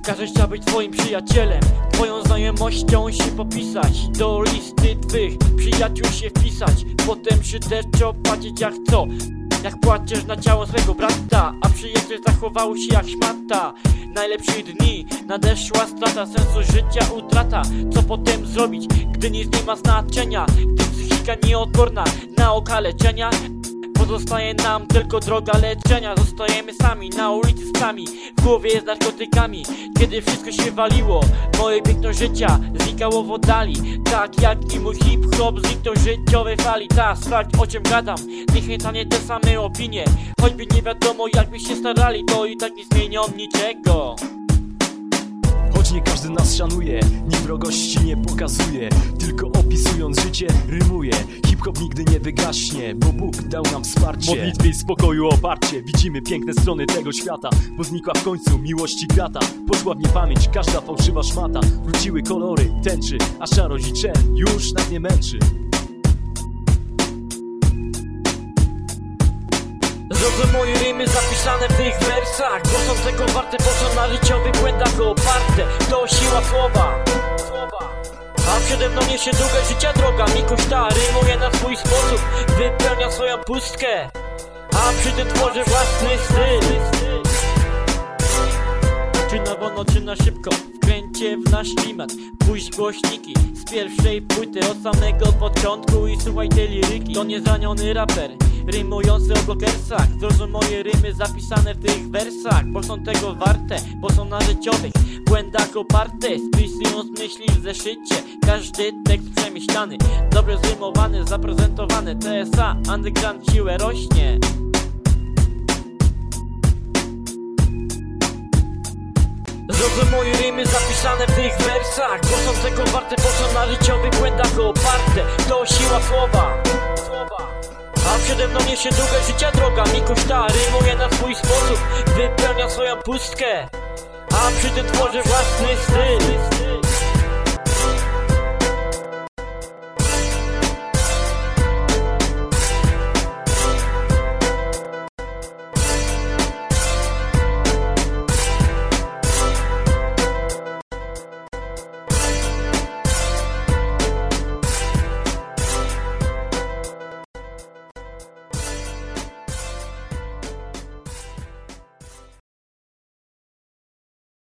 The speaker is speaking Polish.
Każdy chciał być twoim przyjacielem, twoją znajomością się popisać, do listy twych przyjaciół się wpisać, potem szyderczo opłacić jak co. Jak płaczesz na ciało swego brata, a przyjaciel zachował się jak szmata. Najlepszych dni nadeszła strata, sensu życia utrata. Co potem zrobić, gdy nic nie ma znaczenia, gdy psychika nieodporna na okaleczenia? Pozostaje nam tylko droga leczenia. Zostajemy sami na ulicy z psami, w głowie z narkotykami. Kiedy wszystko się waliło, moje piękno życia znikało w oddali. Tak jak i mój hip-hop zniknął życiowej fali. Ta, sprawdź o czym gadam, niechętnie te same opinie. Choćby nie wiadomo jakby się starali, to i tak nie zmienią niczego. Choć nie każdy nas szanuje, nikt wrogości nie pokazuje, tylko opisując życie rymuje. Hip-hop nigdy nie wygaśnie, bo Bóg dał nam wsparcie. Modlitwy i spokoju oparcie, widzimy piękne strony tego świata, bo znikła w końcu miłości grata. Poszła w niepamięć każda fałszywa szmata, wróciły kolory tęczy, a szarość i czerń już nas nie męczy. Zrozum moje rymy zapisane w tych wersach, bo są tego warte, bo są na życiowych błędach oparte. To siła słowa. A przede mną niesie długa życia droga. Mikuś ta rymuje na swój sposób, wypełnia swoją pustkę, a przy tym tworzy własny styl. Czy na wolno, czy na szybko, wkręcie w nasz klimat. Puść głośniki z pierwszej płyty od samego początku i słuchaj tej liryki. To niezraniony raper, rymujący o blokersach. Zrozum moje rymy zapisane w tych wersach, bo są tego warte, bo są na życiowych błędach oparte. Spisując myśli w zeszycie, każdy tekst przemyślany, dobrze zrymowany, zaprezentowany. TSA, underground siłę rośnie. Zrozum moje rymy zapisane w tych wersach, bo są tego warte, bo są na życiowych błędach oparte. To siła słowa. A przede mną niesie długa życia droga. Mikuś ta rymuje na swój sposób, wypełnia swoją pustkę, a przy tym tworzy własny styl.